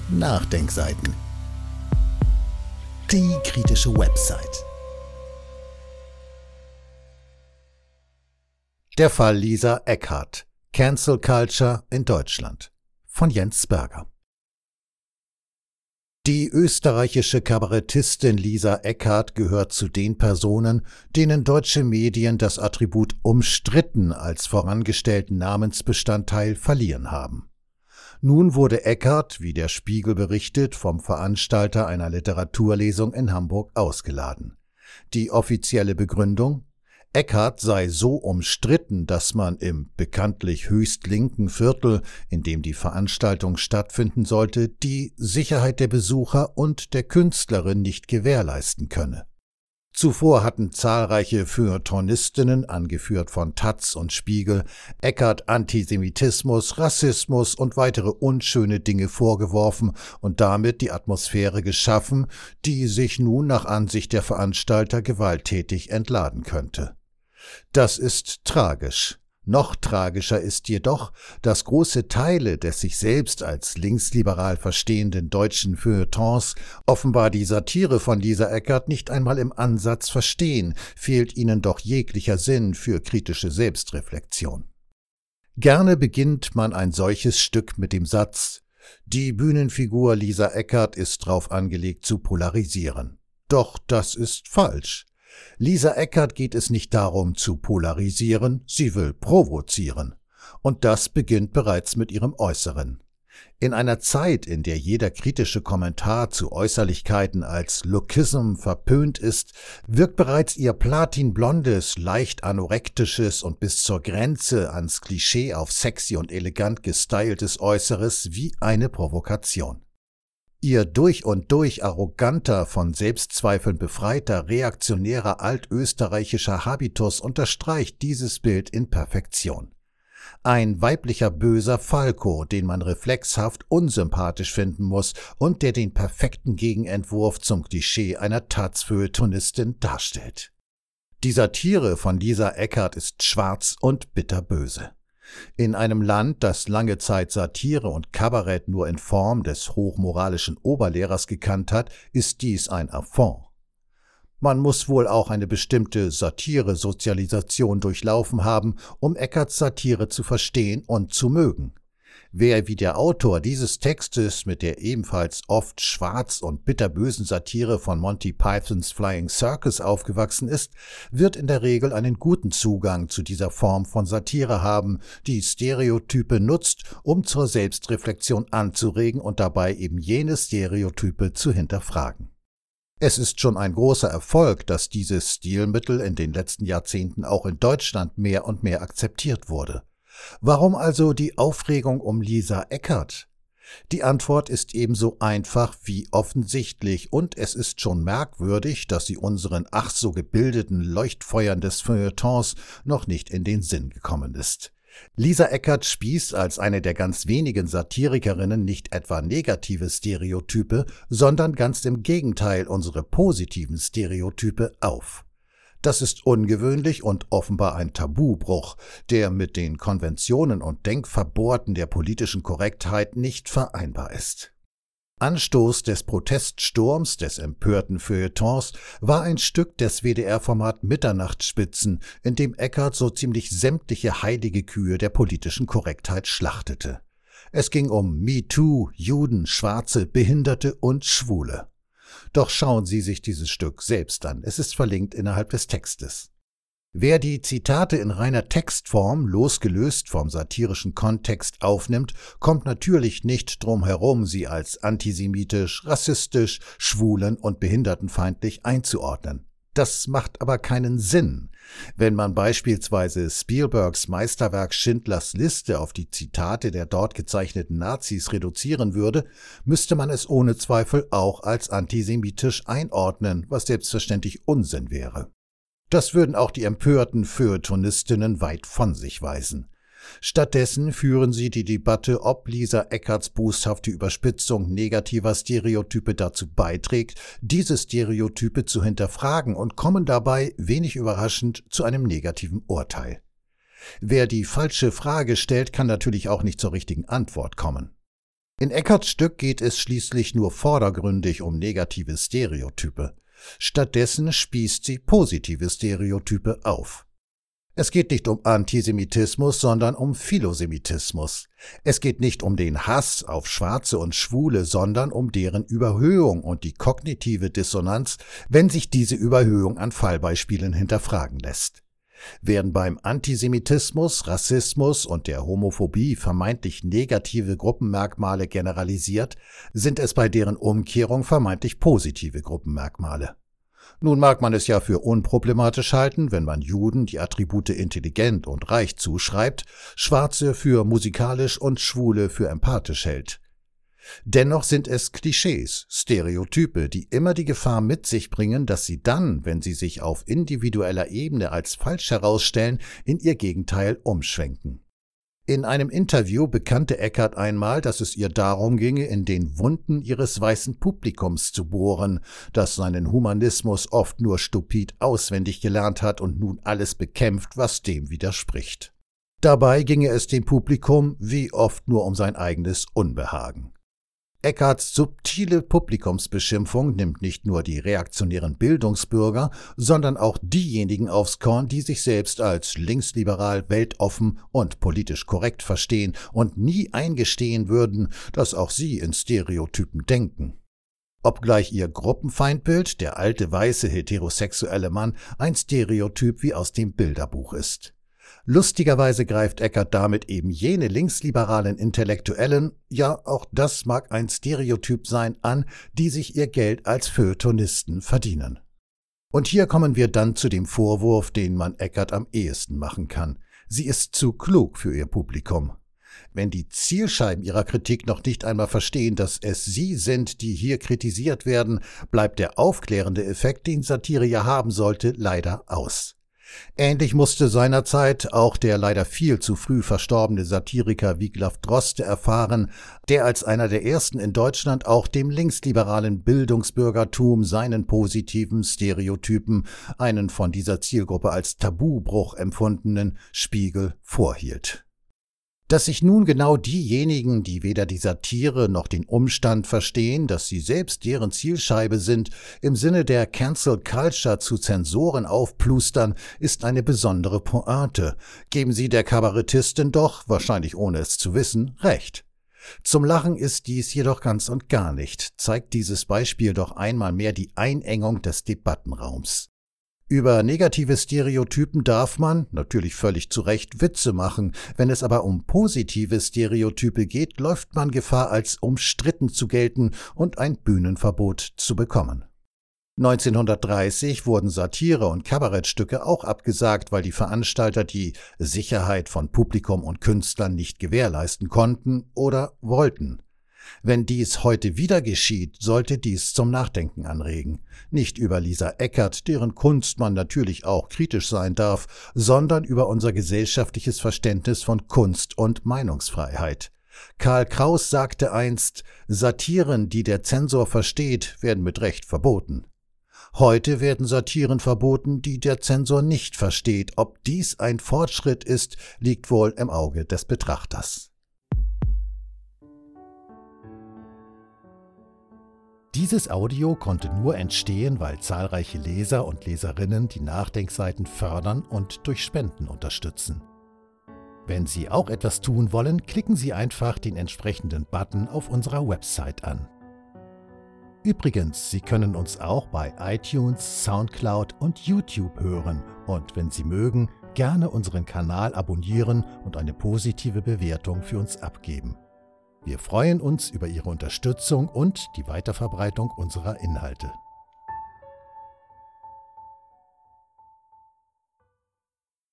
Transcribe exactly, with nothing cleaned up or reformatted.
Nachdenkseiten. Die kritische Website. Der Fall Lisa Eckhardt. Cancel Culture in Deutschland. Von Jens Berger. Die österreichische Kabarettistin Lisa Eckhardt gehört zu den Personen, denen deutsche Medien das Attribut umstritten als vorangestellten Namensbestandteil verliehen haben. Nun wurde Eckhardt, wie der Spiegel berichtet, vom Veranstalter einer Literaturlesung in Hamburg ausgeladen. Die offizielle Begründung: Eckhardt sei so umstritten, dass man im bekanntlich höchst linken Viertel, in dem die Veranstaltung stattfinden sollte, die Sicherheit der Besucher und der Künstlerin nicht gewährleisten könne. Zuvor hatten zahlreiche Feuilletonistinnen, angeführt von Taz und Spiegel, Eckhardt Antisemitismus, Rassismus und weitere unschöne Dinge vorgeworfen und damit die Atmosphäre geschaffen, die sich nun nach Ansicht der Veranstalter gewalttätig entladen könnte. Das ist tragisch. Noch tragischer ist jedoch, dass große Teile des sich selbst als linksliberal verstehenden deutschen Feuilletons offenbar die Satire von Lisa Eckhardt nicht einmal im Ansatz verstehen, fehlt ihnen doch jeglicher Sinn für kritische Selbstreflexion. Gerne beginnt man ein solches Stück mit dem Satz: Die Bühnenfigur Lisa Eckhardt ist drauf angelegt zu polarisieren. Doch das ist falsch. Lisa Eckhardt geht es nicht darum zu polarisieren, sie will provozieren. Und das beginnt bereits mit ihrem Äußeren. In einer Zeit, in der jeder kritische Kommentar zu Äußerlichkeiten als Lookism verpönt ist, wirkt bereits ihr platinblondes, leicht anorektisches und bis zur Grenze ans Klischee auf sexy und elegant gestyltes Äußeres wie eine Provokation. Ihr durch und durch arroganter, von Selbstzweifeln befreiter, reaktionärer altösterreichischer Habitus unterstreicht dieses Bild in Perfektion. Ein weiblicher böser Falco, den man reflexhaft unsympathisch finden muss und der den perfekten Gegenentwurf zum Klischee einer Taz-Feuilletonistin darstellt. Die Satire von Lisa Eckhardt ist schwarz und bitterböse. In einem Land, das lange Zeit Satire und Kabarett nur in Form des hochmoralischen Oberlehrers gekannt hat, ist dies ein Affront. Man muss wohl auch eine bestimmte Satire-Sozialisation durchlaufen haben, um Eckhardts Satire zu verstehen und zu mögen. Wer wie der Autor dieses Textes mit der ebenfalls oft schwarz und bitterbösen Satire von Monty Pythons Flying Circus aufgewachsen ist, wird in der Regel einen guten Zugang zu dieser Form von Satire haben, die Stereotype nutzt, um zur Selbstreflexion anzuregen und dabei eben jene Stereotype zu hinterfragen. Es ist schon ein großer Erfolg, dass dieses Stilmittel in den letzten Jahrzehnten auch in Deutschland mehr und mehr akzeptiert wurde. Warum also die Aufregung um Lisa Eckhardt? Die Antwort ist ebenso einfach wie offensichtlich, und es ist schon merkwürdig, dass sie unseren ach so gebildeten Leuchtfeuern des Feuilletons noch nicht in den Sinn gekommen ist. Lisa Eckhardt spießt als eine der ganz wenigen Satirikerinnen nicht etwa negative Stereotype, sondern ganz im Gegenteil unsere positiven Stereotype auf. Das ist ungewöhnlich und offenbar ein Tabubruch, der mit den Konventionen und Denkverbohrten der politischen Korrektheit nicht vereinbar ist. Anstoß des Proteststurms des empörten Feuilletons war ein Stück des W D R-Format Mitternachtsspitzen, in dem Eckhardt so ziemlich sämtliche heilige Kühe der politischen Korrektheit schlachtete. Es ging um MeToo, Juden, Schwarze, Behinderte und Schwule. Doch schauen Sie sich dieses Stück selbst an, es ist verlinkt innerhalb des Textes. Wer die Zitate in reiner Textform, losgelöst vom satirischen Kontext, aufnimmt, kommt natürlich nicht drum herum, sie als antisemitisch, rassistisch, schwulen- und behindertenfeindlich einzuordnen. Das macht aber keinen Sinn. Wenn man beispielsweise Spielbergs Meisterwerk Schindlers Liste auf die Zitate der dort gezeichneten Nazis reduzieren würde, müsste man es ohne Zweifel auch als antisemitisch einordnen, was selbstverständlich Unsinn wäre. Das würden auch die empörten Feuilletonistinnen weit von sich weisen. Stattdessen führen sie die Debatte, ob Lisa Eckhardts boshafte Überspitzung negativer Stereotype dazu beiträgt, diese Stereotype zu hinterfragen, und kommen dabei, wenig überraschend, zu einem negativen Urteil. Wer die falsche Frage stellt, kann natürlich auch nicht zur richtigen Antwort kommen. In Eckarts Stück geht es schließlich nur vordergründig um negative Stereotype. Stattdessen spießt sie positive Stereotype auf. Es geht nicht um Antisemitismus, sondern um Philosemitismus. Es geht nicht um den Hass auf Schwarze und Schwule, sondern um deren Überhöhung und die kognitive Dissonanz, wenn sich diese Überhöhung an Fallbeispielen hinterfragen lässt. Während beim Antisemitismus, Rassismus und der Homophobie vermeintlich negative Gruppenmerkmale generalisiert, sind es bei deren Umkehrung vermeintlich positive Gruppenmerkmale. Nun mag man es ja für unproblematisch halten, wenn man Juden die Attribute intelligent und reich zuschreibt, Schwarze für musikalisch und Schwule für empathisch hält. Dennoch sind es Klischees, Stereotype, die immer die Gefahr mit sich bringen, dass sie dann, wenn sie sich auf individueller Ebene als falsch herausstellen, in ihr Gegenteil umschwenken. In einem Interview bekannte Eckart einmal, dass es ihr darum ginge, in den Wunden ihres weißen Publikums zu bohren, das seinen Humanismus oft nur stupid auswendig gelernt hat und nun alles bekämpft, was dem widerspricht. Dabei ginge es dem Publikum wie oft nur um sein eigenes Unbehagen. Eckarts subtile Publikumsbeschimpfung nimmt nicht nur die reaktionären Bildungsbürger, sondern auch diejenigen aufs Korn, die sich selbst als linksliberal, weltoffen und politisch korrekt verstehen und nie eingestehen würden, dass auch sie in Stereotypen denken. Obgleich ihr Gruppenfeindbild, der alte weiße heterosexuelle Mann, ein Stereotyp wie aus dem Bilderbuch ist. Lustigerweise greift Eckart damit eben jene linksliberalen Intellektuellen, ja auch das mag ein Stereotyp sein, an, die sich ihr Geld als Feuilletonisten verdienen. Und hier kommen wir dann zu dem Vorwurf, den man Eckart am ehesten machen kann. Sie ist zu klug für ihr Publikum. Wenn die Zielscheiben ihrer Kritik noch nicht einmal verstehen, dass es sie sind, die hier kritisiert werden, bleibt der aufklärende Effekt, den Satire ja haben sollte, leider aus. Ähnlich musste seinerzeit auch der leider viel zu früh verstorbene Satiriker Wiglaf Droste erfahren, der als einer der ersten in Deutschland auch dem linksliberalen Bildungsbürgertum seinen positiven Stereotypen, einen von dieser Zielgruppe als Tabubruch empfundenen Spiegel vorhielt. Dass sich nun genau diejenigen, die weder die Satire noch den Umstand verstehen, dass sie selbst deren Zielscheibe sind, im Sinne der Cancel Culture zu Zensoren aufplustern, ist eine besondere Pointe. Geben Sie der Kabarettistin doch, wahrscheinlich ohne es zu wissen, recht. Zum Lachen ist dies jedoch ganz und gar nicht, zeigt dieses Beispiel doch einmal mehr die Einengung des Debattenraums. Über negative Stereotypen darf man, natürlich völlig zu Recht, Witze machen. Wenn es aber um positive Stereotype geht, läuft man Gefahr, als umstritten zu gelten und ein Bühnenverbot zu bekommen. neunzehnhundertdreißig wurden Satire- und Kabarettstücke auch abgesagt, weil die Veranstalter die Sicherheit von Publikum und Künstlern nicht gewährleisten konnten oder wollten. Wenn dies heute wieder geschieht, sollte dies zum Nachdenken anregen. Nicht über Lisa Eckart, deren Kunst man natürlich auch kritisch sein darf, sondern über unser gesellschaftliches Verständnis von Kunst und Meinungsfreiheit. Karl Kraus sagte einst, Satiren, die der Zensor versteht, werden mit Recht verboten. Heute werden Satiren verboten, die der Zensor nicht versteht. Ob dies ein Fortschritt ist, liegt wohl im Auge des Betrachters. Dieses Audio konnte nur entstehen, weil zahlreiche Leser und Leserinnen die Nachdenkseiten fördern und durch Spenden unterstützen. Wenn Sie auch etwas tun wollen, klicken Sie einfach den entsprechenden Button auf unserer Website an. Übrigens, Sie können uns auch bei iTunes, Soundcloud und YouTube hören und wenn Sie mögen, gerne unseren Kanal abonnieren und eine positive Bewertung für uns abgeben. Wir freuen uns über Ihre Unterstützung und die Weiterverbreitung unserer Inhalte.